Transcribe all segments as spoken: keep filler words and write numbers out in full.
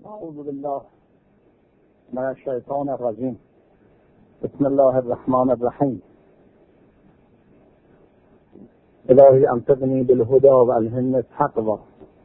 اعوذ بالله من الشیطان الرجیم. بسم الله الرحمن الرحیم. الهی امتقنی بالهدى و الهمنی التقوی.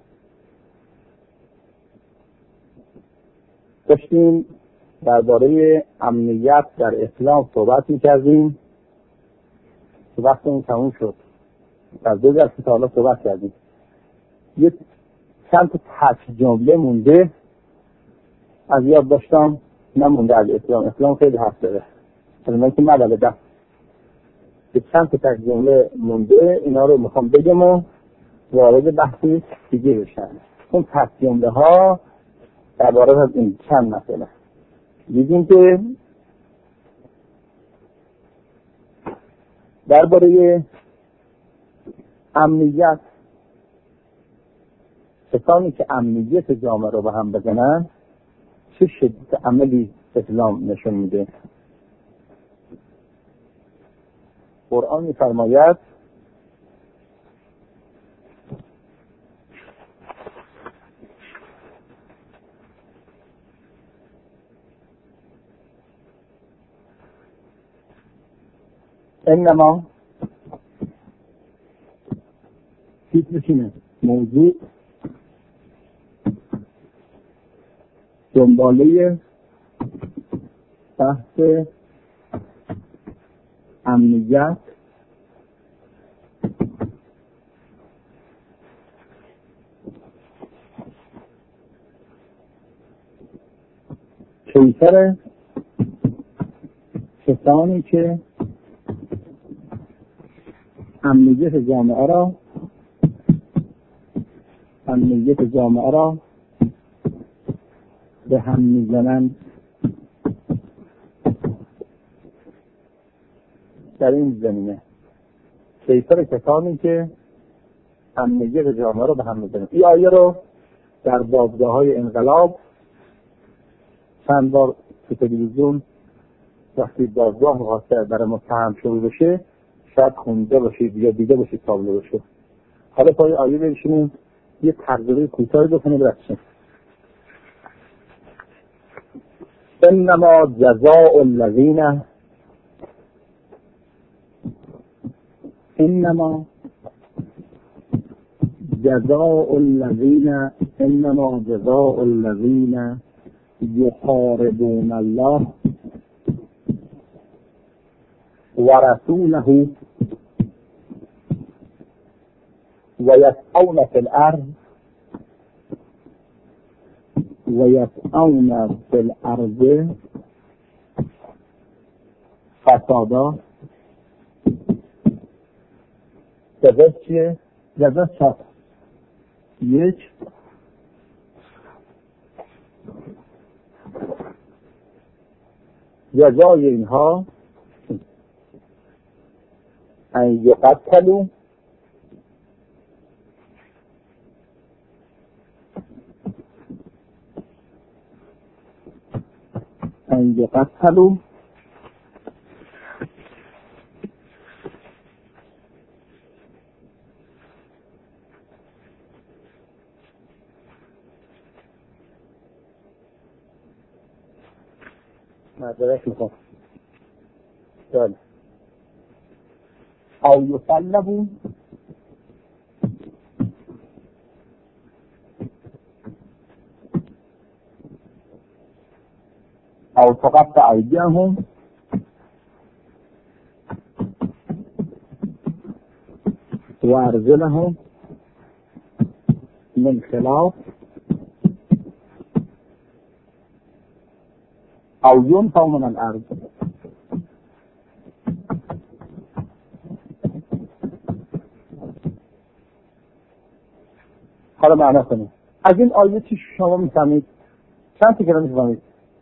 داشتیم درباره امنیت در اسلام صحبت می‌کردیم که وقت اون تموم شد. در دو جلسه تا حالا صحبت کردیم. یک چند تا تک جمله مونده از یاد داشتم، نمونده از اسلام. اسلام خیلی حرف داره، علمایی که من بلدم. یک چند تا تک جمله مونده، اینا رو میخوام بگم و وارد بحثی دیگه بشن. اون تک جمله ها درباره از این چند مسئله. دیدیم که درباره امنیت، کسانی که امنیت جامعه رو به هم بزنن چه شدت عملی اسلام نشون میده. قرآن می‌فرماید انما تیترشینه موضوع دنباله بحث امنیت کیفر کسانی که امنیت جامعه را امنیت جامعه را به هم میزنند. در این زمینه کیفر کسانی که امنیت جامعه را به هم میزنند. این آیه رو در بازگاه‌های انقلاب چند بار تو تلویزیون وقتی بازگاه می‌خواسته برای متهم شروع بشه شاید خونده باشید یا دیده باشید تابلو بشه. حالا پای آیه بشینیم یه ترجمه کوتاهی بکنیم برسیم. انما جزاء الذین انما جزاء الذین انما جزاء الذین یحاربون الله و رسوله و یسعون فی الارض و یسعون فی الارض فسادا. جزا چیه؟ جزا چاپ یک جزای اینها ان یقتلوا ان یقتلوا معذرت میخوام بله او یصلبوا او تقطع ایدیهم و ارجلهم من خلاف او ینفوا من الارض. حالا معنا کنیم از این آیه چی شما میفهمید؟ چند تا کلمه میفهمید؟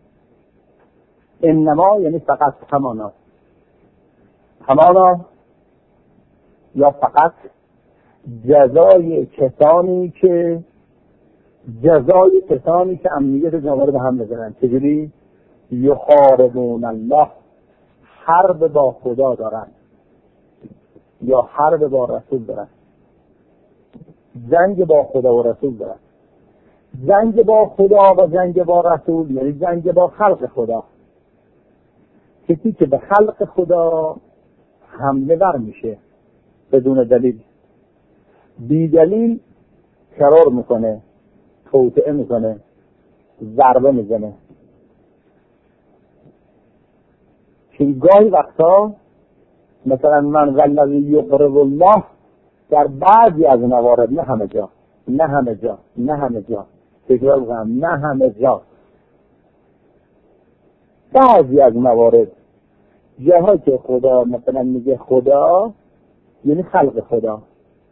انما یعنی فقط، همانا همانا یا فقط جزای کسانی که جزای کسانی که امنیت جامعه رو به هم بزنن. چجوری؟ یحاربون الله، حرب با خدا دارن یا حرب با رسول دارن، جنگ با خدا و رسول دارن. جنگ با خدا و جنگ با رسول یعنی جنگ با خلق خدا. کسی که به خلق خدا حمله بر میشه بدون دلیل، بی دلیل ترور میکنه، توطئه میکنه، ضربه میزنه. چون گاهی وقتا مثلا من والذی یقرض الله در بعضی از موارد، نه همه جا نه همه جا نه همه جا تکرار میکنم نه همه جا بعضی از موارد جاها که خدا مثلا میگه خدا یعنی خلق خدا،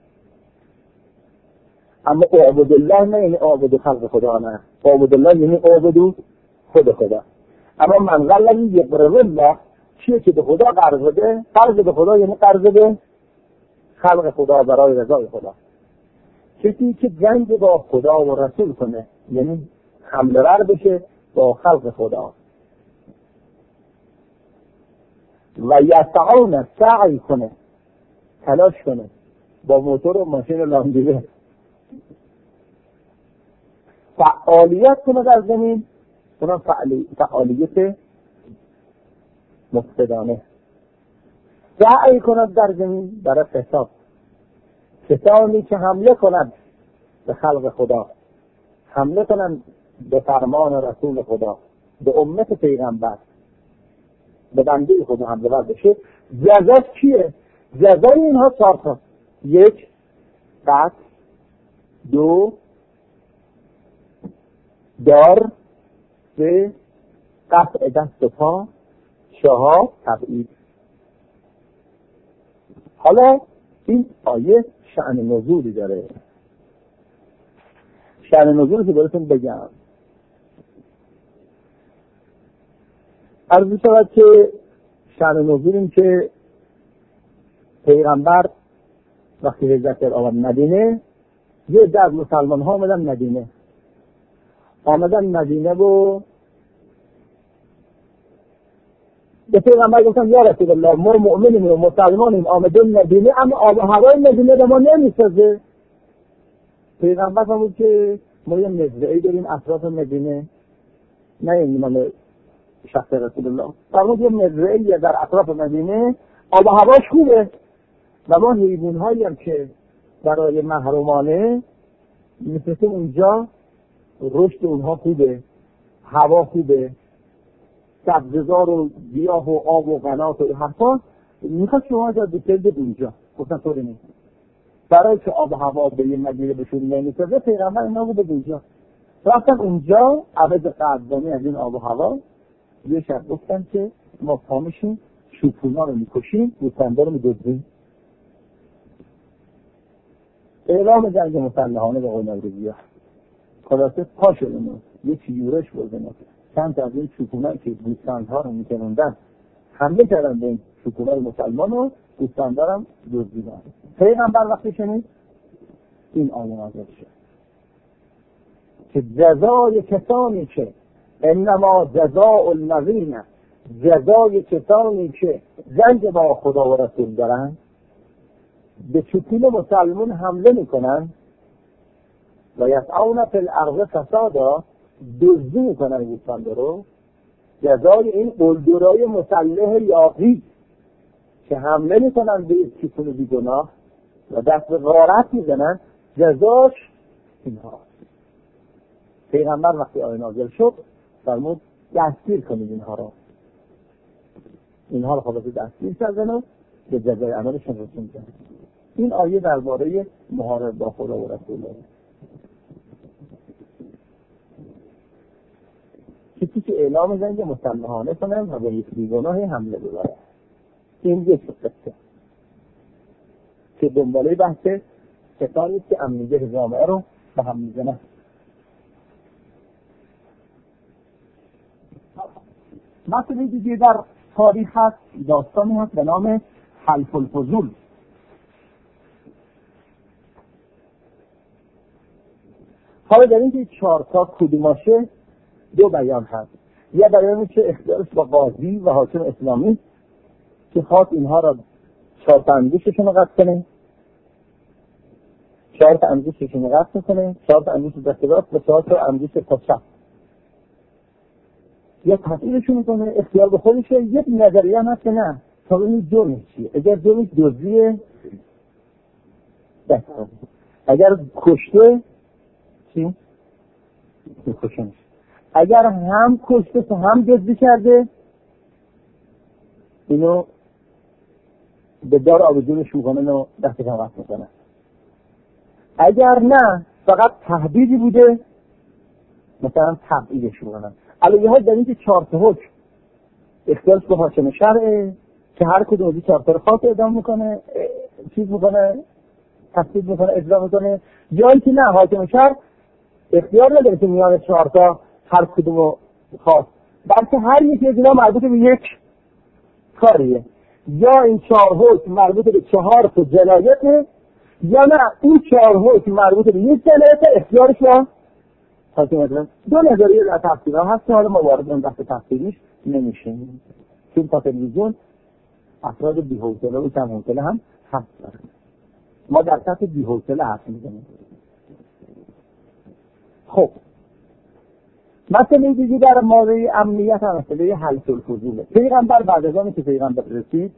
اما اعبد الله نه یعنی اعبد خلق خدا، نه اعبد الله یعنی اعبد خود خدا. اما من والذی یقرض الله چیه که به خدا قرض بده، قرض به خدا یعنی قرض به خلق خدا برای رضای خدا. کسی که جنگ با خدا و رسول کنه یعنی حمله ور بشه با خلق خدا. و یسعون سعی کنه، تلاش کنه با موتور و ماشین و لاندیده فعالیت کنه در زمین، اونا فعالیت مفسدانه. سعی کند در زمین برای فساد، کسانی که حمله کنند به خلق خدا، حمله کنند به فرمان رسول خدا، به امت پیغمبر، به بنده خدا حمله ور بشه، جزاش چیه؟ جزای اینها چهار تا: یک، قتل; دو، دار; سه، قطع دست و پا; چهار، تبعید. حالا این آیه شأن نزولی داره. شأن نزولی که براتون بگم. عرض شود که شأن نزول این که پیغمبر وقتی هجرت کرد آمد مدینه، یه عده از مسلمان ها آمدن مدینه آمدن مدینه و به پیغمبر گفتن یا رسول الله ما مؤمنیم و مسلمانیم آمدیم مدینه، اما آب و هوای مدینه به ما نمیسازه. پیغمبر فرمود که ما یه مزرعه‌ای داریم اطراف مدینه، نه این مال شخص رسول الله، فرمود یه مزرعه‌ای در اطراف مدینه آب و هواش خوبه و ما حیوان‌هایی هم که برای محرومانه مثل اونجا رشد اونها خوبه، هوا خوبه، سبززار و گیاه و آب و قنات و حرفا، میخواد شما جا بسید اونجا. گفتن طوری نیست، برای که آب و هوا به یه مدینه بشون نمیسازه پیغمبر اینا رو به اونجا رفتن. اونجا عوض قدردانی از این آب و هوا یه شب گفتن که ما پامشیم شوپونا رو میکشیم، گوسفندا رو میدزدیم. اعلام جنگ مسلحانه به قول نوروزی‌ها. خلاصه پا شدن یک یورش بردن، چند تا از این شوپونایی که گوسفندها رو میکنوندن حمله کردن به این شوپونای مسلمان و گوسفندا رو دزدیدن. پیغمبر وقتی شنید این آیه نازل شد که جزای کسانی که انما جزاء الذین، جزای کسانی که جنگ با خدا و رسول دارن به شوپون مسلمان حمله میکنن و یسعون فی الارض فسادا، دزدی میکنن گوسفندا رو، جزای این قلدرای مسلح یاغی که حمله میکنن به شوپون بیگناه و دست به غارت میزنن، جزاش اینها. پیغمبر وقتی آیه نازل شد فرمود دستگیر کنید اینها رو، اینها رو خلاصه دستگیر کردن و به جزای عملشون رسوندن. این آیه درباره محاربه با خدا و رسول داره. کسی که اعلام جنگ مسلحانه کنه و به یک بیگناهی حمله ببره، این یک قصه که دنباله بحث کسانی که امنیت جامعه رو به هم میزنن. مثلا دیگه در تاریخ هست، داستانی هست به نام حلف الفضول. حالا در این که چهار تا کدوماشه دو بیان هست. یه بیانی که اختیارش با قاضی و حاکم اسلامی که خواست اینها را چهار تا اندیششون رو قطع کنه، چهار تا انگوشش رو قطع میکنه، چهار تا انگوش دست راست و چهار تا انگوش پا چپ یا تفعیلشون میکنه، اختیار به خودشه. یک نظریه هم هست که نه تا ببینید جرمش چیه. اگر جرمش دزدی دست، اگر کشته چی؟ میکشنش. اگر هم کشته تو هم دزدی کرده اینو به دار آویزونش میکنن و دستش هم قطع میکنن. اگر نه فقط تهدیدی بوده مثلا تبعیدش میکنن. علیه ها در این که چهار تا حکم اختیارش به حاکم شرعه که هر کدوم از این چهار تا رو خاص اعدام میکنه، چیز میکنه، تفسیر میکنه، اجرا میکنه، یا اینکه نه حاکم شرع اختیار نداره که میان چهار تا هر کدوم رو خاص، بلکه هر یکی از اینا مربوط به یک کاریه. یا این چهار حکم مربوط به چهار تا جنایته، یا نه این چهار حکم مربوط به یک جنایت اختیارش رو حاکم شرع. دو نظریه در تفسیر ها هست که حالا ما وارد اون بحث تفسیریش نمیشیم، چون تا تلویزیون افراد بی‌حوصله و کم حوصله هم هست. ما در سطح بی‌حوصله حرف میزنیم. خب مسئله دیگه در مورد امنیت هم مسئله حلف الفضوله. پیغمبر بعد از آنی که پیغمبر رسید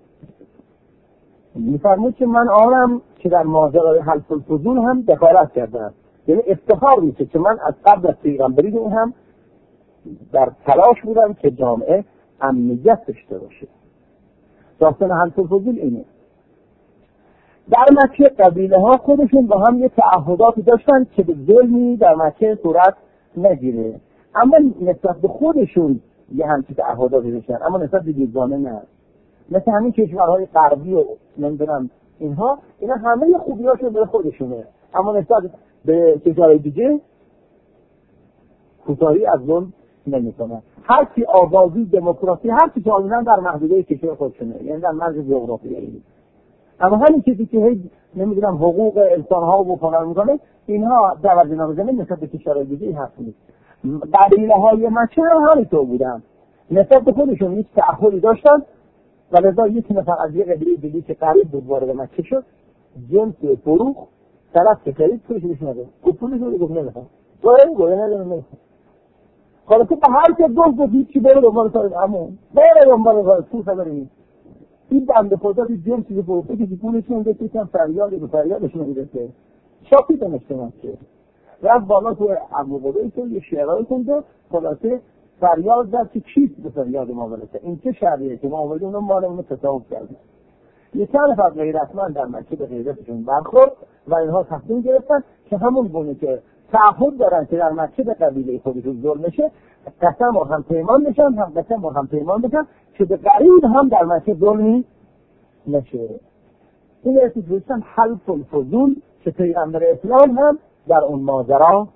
میفرمود که من آنم که در ماجرای حلف الفضول هم دخالت کردم. یعنی افتخار میشه که من از قبل از پیغمبری اون هم در تلاش بودم که جامعه امنیت داشته باشه. داستان حلف الفضول اینه. در مکه قبیله ها خودشون با هم یه تعهداتی داشتن که به ظلمی در مکه صورت نگیره، اما نسبت به خودشون یه همچین تعهداتی داشتن، اما نسبت به دیگران نه. مثل همین کشورهای غربی و نمیدونم اینها، اینا همه خوبیاشون به خودشونه، اما نسبت به کشورهای دیگه کوتاهی از ظلم نمیکنن. هر کی آزادی، دموکراسی، هر چی قانونا در محدوده کشور خودشونه، یعنی در مرز جغرافیایی. اما همین چیزی که هی نمیدونم حقوق انسان ها رو بکنن میکنه، اینها در نامزنه نسبت به کشورهای دیگه هست نیست. قبیله های مکه هم همینطور بودن، نسبت به خودشون هیچ تعهدی داشتن و لذا یک نفر از یه قبیله دیگه که قریب بود وارد مکه شد، جنس فروخ طرف که خرید پولش نده، پولش رو گفت نمیخوام، تو این گوه نده نمیخوام. حالا تو به هر که دوست بود هیچی بره دنبال سارت همون بره دنبال سارت تو خبری این بنده خدا بی جنس که فروخته که پولش نده که کم فریاد به فریادشون میرسه شاکی دنشته مکه رفت بالا تو ابوقبیس یه شعرهای کند و خلاصه فریاد زد که چیست به فریاد ما برسه، این چه شعریه که ما آمده اونو مال اونو تصاحب کردیم. یه چند نفر غیرتمند در مکه به غیرتشون برخورد و اینها تصمیم گرفتن که همون گونه که تعهد دارن که در مکه به قبیله خودشون ظلم نشه، قسم و هم پیمان بشن، هم قسم و هم پیمان بشن که به غریب هم در مکه ظلمی نشه. این اسم دوستان حلف الفضول که پیغمبر اسلام هم در اون ماجرا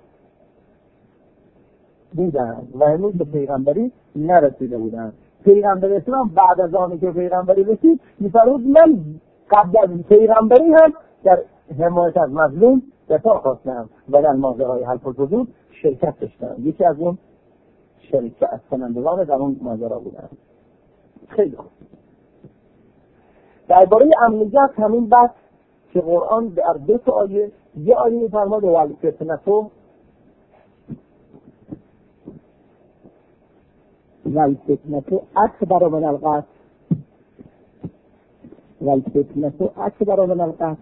بودن و هنوز به پیغمبری نرسیده بودن. پیغمبر اسلام بعد از آنی که پیغمبری رسید میفرمود من قبل از پیغمبری هم در حمایت از مظلوم دفاع خواستم و در ماجرای حلف الفضول شرکت داشتم. یکی از اون شرکت کنندگان در اون ماجرا بودن. خیلی خوب. درباره امنیت همین بحث که قرآن در دو تا آیه، یه آیه می‌فرماد والفتنة والفتنة اکبر من القتل والفتنة اکبر من القتل.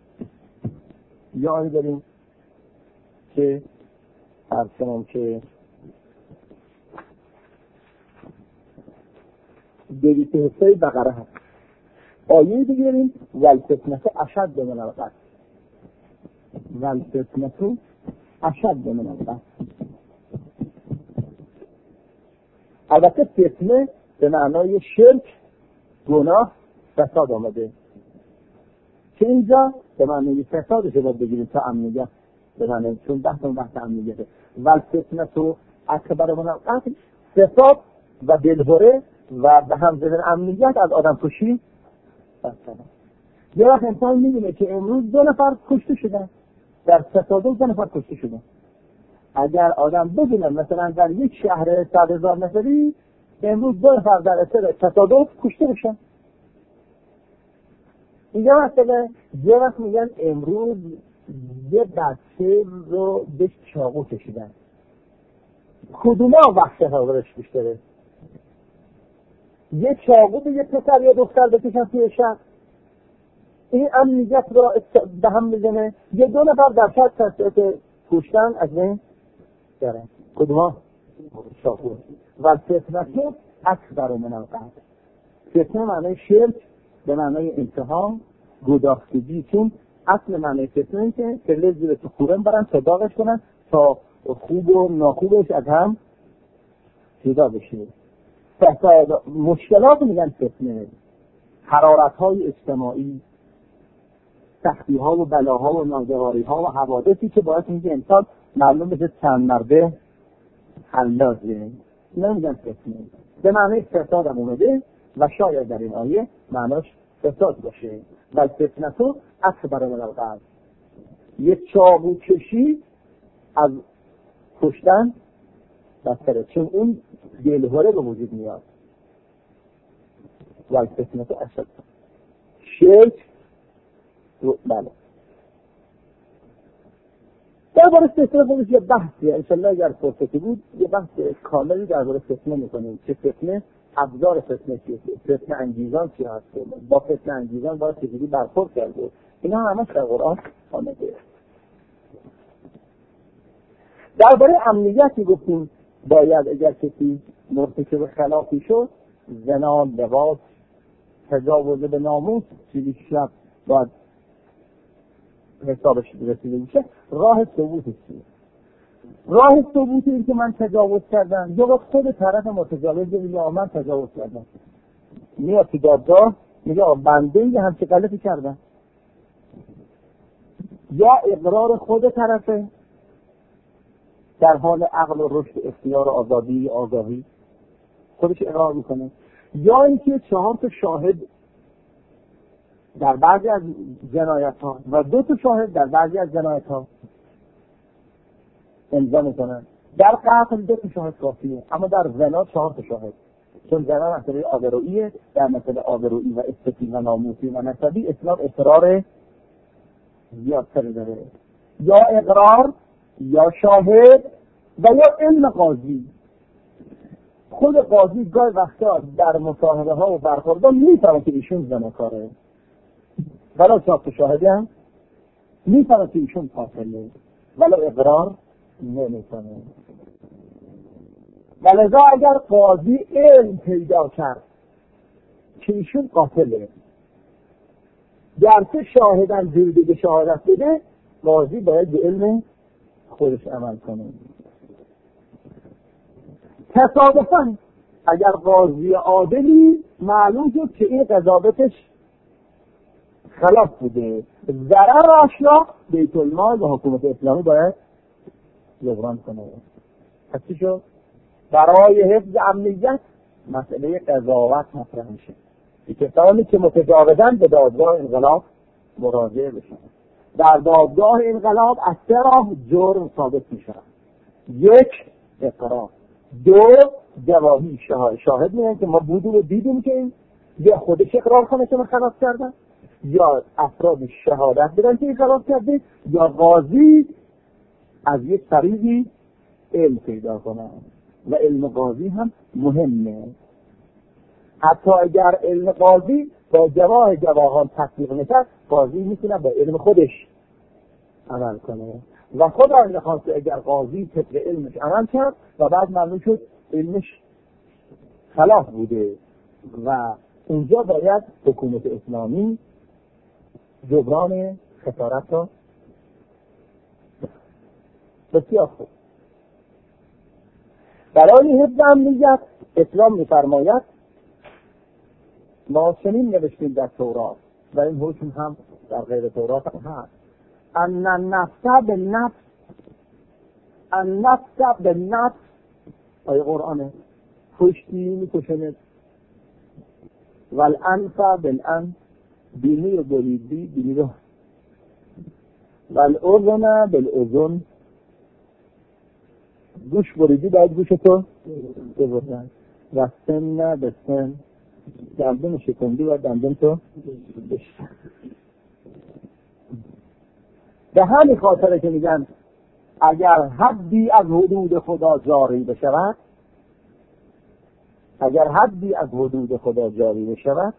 یه آیه داریم که عرض کنم که دویست و هفده بقره هست. آیه دیگه داریم والفتنة اشد من القتل والفتنة اشد من القتل. البته فتنه به معنای شرک، گناه، فساد آمده که اینجا به معنای فسادش رو باید بگیریم تا امنیت به معنی، چون بحث اون بحث امنیته. والفتنه تو اکبر من القتل، فساد و دلهره و به هم زدن امنیت از آدم کشی. یه وقت انسان میدونه که امروز دو نفر کشته شدن، در تصادف دو نفر کشته شدن. اگر آدم بدونه مثلا در یک شهر صد هزار نفری امروز دو نفر در اثر تصادف کشته بشن، اینجا مثلا یه وقت میگن امروز یه بچه رو به چاقو کشیدن. کدوما وقت حاضرش بیشتره؟ یه چاقو به یه پسر یا دختر بکشن توی شهر، این امنیت را به هم میزنه، یه دو نفر در شهر تسلیت کشتن از این داره. کدوما؟ چاقو. و فتنه اکبر من القتل. فتنه معنی شرک به معنی امتحان، گداختگی. چون اصل معنی فتنه این که کله زیر تو خورم برن تا داغش کنن تا خوب و ناخوبش از هم جدا بشه. فساد مشکلات میگن فتنه، حرارت های اجتماعی، سختی ها و بلاها و ناگواری ها و حوادثی که باعث میشه انسان معلوم بشه چند مرده حلاجه. اینا میگن فتنه. به معنی فساد هم اومده و شاید در این آیه معناش فساد باشه. و فتنه تو اکبر من القتل. یه چاقو کشی از کشتن بدتره، چون اون دلهوره به وجود میاد. و فتنه تو اشد. شرک بله. درباره فتنه خودش یه بحثیه. انشالله اگر فرصتی بود یه بحث کاملی درباره فتنه میکنیم که فتنه، ابزار فتنه چیه، فتنه انگیزان چی هست، با فتنه انگیزان باید چجوری برخورد کرده. اینا همه در قرآن آمده. درباره امنیتی گفتیم باید اگر کسی مرتکب خلافی شد، زنا، لواط، تجاوز به ناموس، چیزی که شب باید حسابش رسیده میشه. راه ثبوتش چیه؟ راه ثبوت این که من تجاوز کردم، یا خود طرف متجاوز میگه من تجاوز کردم، میاد تو دادگاه میگه بنده یه همچه غلطی کردم، یا اقرار خود طرفه در حال عقل و رشد، اختیار و آزادی، آگاهی خودش اقرار میکنه، یا اینکه چهار تا شاهد در بعضی از جنایت ها و دو تا شاهد در بعضی از جنایت ها امضا میکنن. در قتل دو تا شاهد کافیه، اما در زنا چهار تا شاهد، چون زنا مسئله آبروئیه. در مسئله آبروئی و استتی و ناموسی و نسبی اسلام اصرار زیادتر داره. یا اقرار، یا شاهد، و یا علم قاضی. خود قاضی گاهی وقتا در مصاحبه ها و برخوردها میفهمه که ایشون زناکاره، ولی چهار تا شاهدی هم میفهمه که ایشون قاتله، ولی اقرار نمیکنه. ولذا اگر قاضی علم پیدا کرد که ایشون قاتله، گرچه شاهدن جلدی به شهادت بده، قاضی باید به علم خودش عمل کنه. تصادفاً اگر قاضی عادلی معلوم شد که این قضاوتش خلاف بوده، ضرر را بیت المال و حکومت اسلامی باید جبران کنه. پس چی شد؟ برای حفظ امنیت مسئله قضاوت مطرح میشه. کسانی که متجاوزن به دادگاه انقلاب مراجعه بشن. در دادگاه انقلاب از سه راه جرم ثابت میشه. یک، اقرار. دو، گواهی. شاهد میگن که ما بودیم و دیدیم که این یا خودش اقرار کنه که من خلاف کردم، یا افراد شهادت بدن که این خلاف کرده، یا قاضی از یک طریقی علم پیدا کنه. و علم قاضی هم مهمه. حتی اگر علم قاضی با جواه گواهان تطبیق نکرد، قاضی میتونه با علم خودش عمل کنه. و خدا میخواست که اگر قاضی طبق علمش عمل کرد و بعد معلوم شد علمش خلاف بوده، و اونجا باید حکومت اسلامی جبران خسارت را بسیار خوب. برای حفظ امنیت اسلام میفرماید، ما چنین نوشتیم در تورات و این حکم هم در غیر تورات هم هست، ان النفس بالنفس، النفس بالنفس. آیه قرآنه. کشتی میکشند. و الانف بالانف، بینی رو بریدی بینی رو، و الاذن بالاذن، گوش بریدی باید گوش تو ببرن. و سن به سن، دندون شکندی و دندون تو بشن. به همین خاطره که میگن اگر حدی از حدود خدا جاری بشود، اگر حدی از حدود خدا جاری بشود،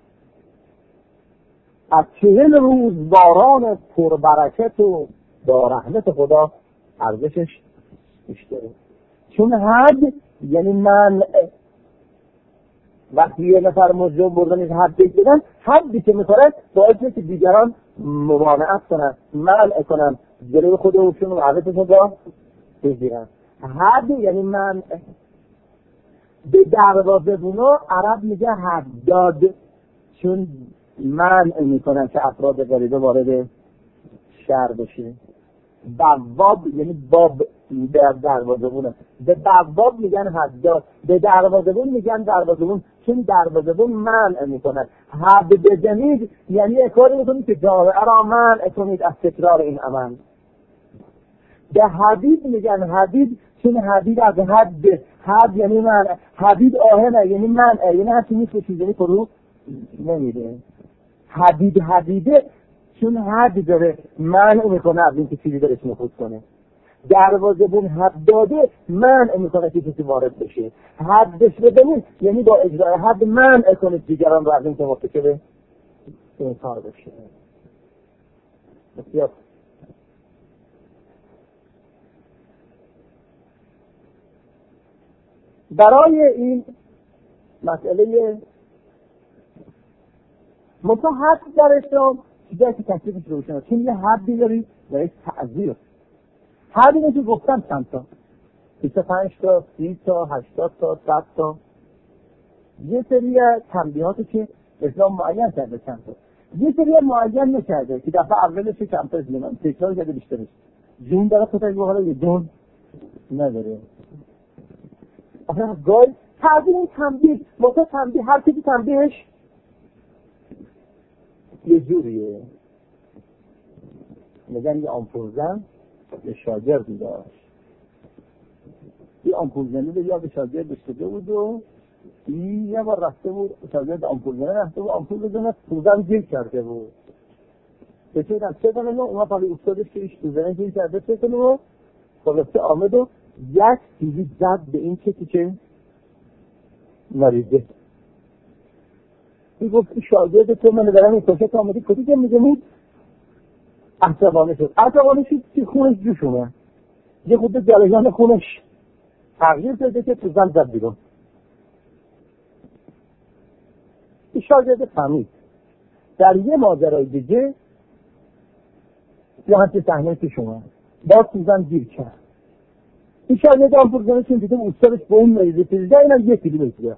از چهل روز باران پربرکت و با رحمت خدا ارزشش بیشتره. چون حد یعنی من وقتی یه نفر مجرم بردن حد بدن، حدی که میکنه باعث میشه که دیگران ممانعت کنن، منع کنن، جلوی خودشون و حدتشون را بگیرن. حد یعنی من. به دروازه بونا عرب میگه حداد، چون منع میکنن که افراد غریبه وارد شهر بشه. بواب یعنی باب در دروازه بونه، به بواب میگن حداد، به دروازه بون میگن دروازه بون، چون دروازه بون منع میکنن. حد بزنید یعنی کاری میکنید که جامعه را منع کنید از تکرار این عمل. به حدید میگن حدید، چون حدید از حد، حد یعنی من، حدید آهنه یعنی من، یعنی هرچی میفروشید یعنی فرو نمیده. حدید حدیده چون حد داره منع میکنه از این که چیزی داره نفوذ کنه. دروازه بون حد داده منع میکنه که کسی وارد بشه. حدش بدونید یعنی با اجرای حد منع کنید دیگران رو از این که مرتکب این کار بشه. بسیار برای این مسئله منطقه حد در اسلام چیزایی که تکلیفش روشنه، چون یه حدی دارید و یک تعذیر. حدی که گفتم چند تا، بیست و پنج تا، سی تا، هشتاد تا، صد تا، یه سری تنبیهاتی که اسلام معین کرده چند تا، یه سری معین نکرده که دفعه اولش کم تا زیمان تکرار کرده بیشترش جون داره خودش به حالا یه جون نداره. آخه گای تعبیر این تنبیه مطمئن تنبیه هر کسی تنبیهش یه جوریه. میگن یه آمپولزن یه شاگردی داشت، یه آمپولزنی به یاد شاگردش شده بود و این یه بار رفته بود شاگرد آمپولزنی رفته بود آمپول بزنه سوزن گیر کرده بود. به چه دن چه کنه نه اونا پالی افتادش که ایش سوزنه گیر کرده چه کنه و خلاصه آمد و یک چیزی زد به این کسی که مریضه. این گفت شاگرد تو من دارم این کشت آمدی کدی که میگمید عصبانه شد. عصبانه شد که خونش جوش اومد، یه خود جلجان خونش تغییر کرده که سوزن زد بیرون. این شاگرد فهمید. در یه ماجرای دیگه یه همچه صحنه پیش اومد، باز سوزن گیر کرد. این شاگرد آمپول زنه چون دیدم استادش با اون مریضه پیزده اینم یه کیلو میگه.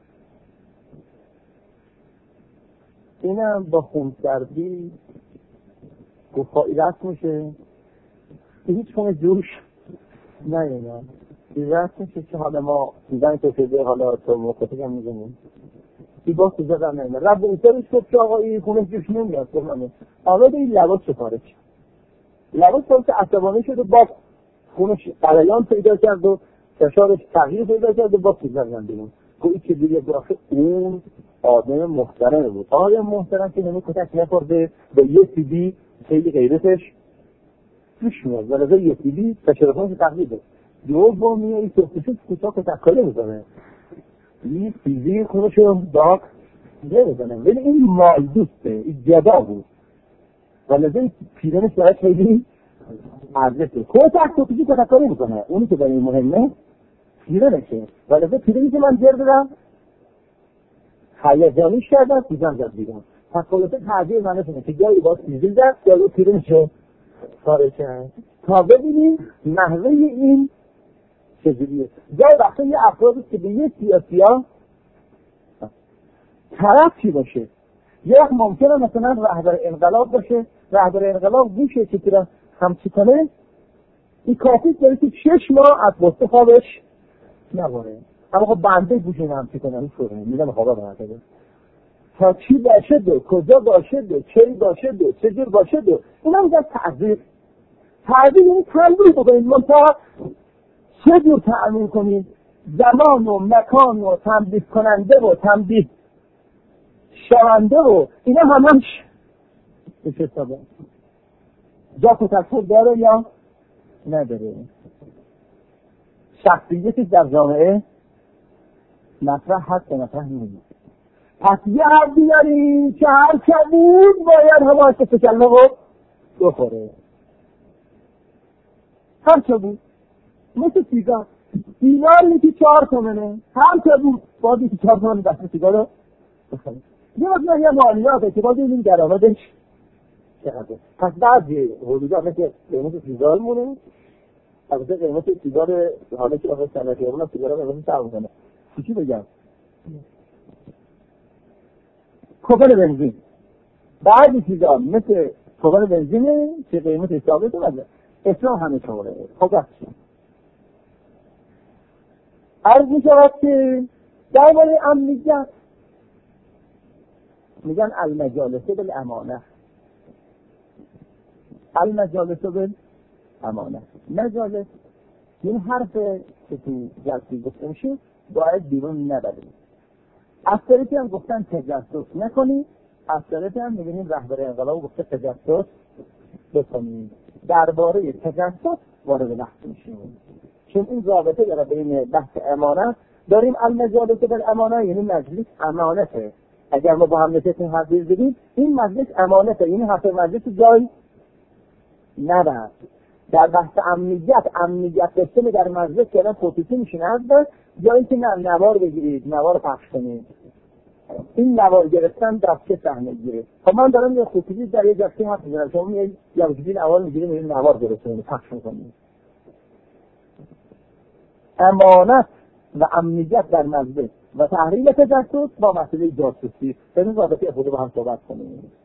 اینم با خونسردی گفایی رست میشه که هیچ کنه جوش نه اینا رست میشه که حالا ما دیدن که شده حالا تو موقعی هم میزنیم ای با سوزه در نمیم رب استادش گفت که آقا این خونه جوش نمیاد آمده این لباس چکاره کرد. لباس باید که عصبانه شد و با خونش قلیان پیدا کرد و فشارش تغییر پیدا کرد و با سوزه زندیم گویی که دیگه برافه اون آدم محترم بود. آدم محترم که نمی کتک نخورده به یه سیدی خیلی غیرتش پیش میاد و لذا یه سیدی تشرفانش تغییر ده دو با میه این سختشون کتا کتک کاره میزنه این سیدی خونشون داک نمیزنه ولی این مال دوسته این جدا بود و لذا این پیرنش برای خیلی ارزشه. کتک کتکی کتک کاره میکنه اونی که برای مهمه پیرنشه و لذا پیرنی که من جر دادم هیجانیش کردن سیزن زد بیرون. پس خلاصه تغییر منه کنه که جایی با سیزن زد جایی پیرنشو کاره کرد تا ببینیم نحوه این چجوریه. جایی وقتا یه افرادی که به یه سیاسی ها طرف چی باشه، یه وقت ممکنه مثلا رهبر انقلاب باشه، رهبر انقلاب گوشه که تیرا همچی کنه این کافیست داره که شش ماه از بسته خوابش نباره. اما خب بنده گوشه همچی کنه این فوره میدم خوابه برده تا چی باشه دو، کجا باشه دو، چی باشه دو، چجور باشه دو. این هم میگن تعذیر. تعذیر یعنی تنبیه بکنید منطقه چه جور تعمین کنید زمان و مکان و تنبیه کننده و تنبیه شونده و اینا همش بشه سابه جا تکثر داره یا نداره؟ شخصیتی در جامعه مطرح هست یا مطرح نیست؟ پس یه حرفی داریم که هر کبود باید همه که تکلمه رو بخوره. هر کبود مثل سیگار، سیگار یکی چهار تومنه، هر کبود باید یکی چهار تومنه دست سیگار رو بخوره. یه وقت یه مالیاته که باید این درآمدش چقدره. پس بعضی حدودا مثل قیمت سیگار مونه، البته قیمت سیگار حالا که آقای صنعتی همون سیگار رو قیمت سر میکنه. چی بگم؟ کوپن بنزین بعضی چیزا مثل کوپن بنزینه که قیمت ثابته بده. اسلام همه طوره. خب چی؟ عرض می شود که درباره امنیت میگن المجالس بالامانه. المجالس بالامانه. مجالس این حرف که تو جلسه گفته میشه باید بیرون نبرید. از طرفی هم گفتن تجسس نکنید، از طرفی هم میبینیم رهبر انقلاب گفته تجسس بکنید. درباره تجسس وارد بحث میشیم چون این رابطه داره بین بحث امانت. داریم المجالس بالامانه یعنی مجلس امانته. اگر ما با هم نشستیم حرف بزنیم این مجلس امانته، یعنی حرف مجلس جای نبرد. در بحث امنیت امنیت داشته در مجلس که الان خصوصی میشین هست یا اینکه نه نوار بگیرید نوار پخش کنید. این نوار گرفتن در چه صحنه گیره؟ خب من دارم یه خصوصی در یه جلسه حرف میزنم، شما میگید یا بگید اول میگیرید میگید نوار گرفتید پخش میکنید. امانت و امنیت در مجلس و تحریم تجسس با مسئله جاسوسی، این رابطه خود با هم صحبت کنیم.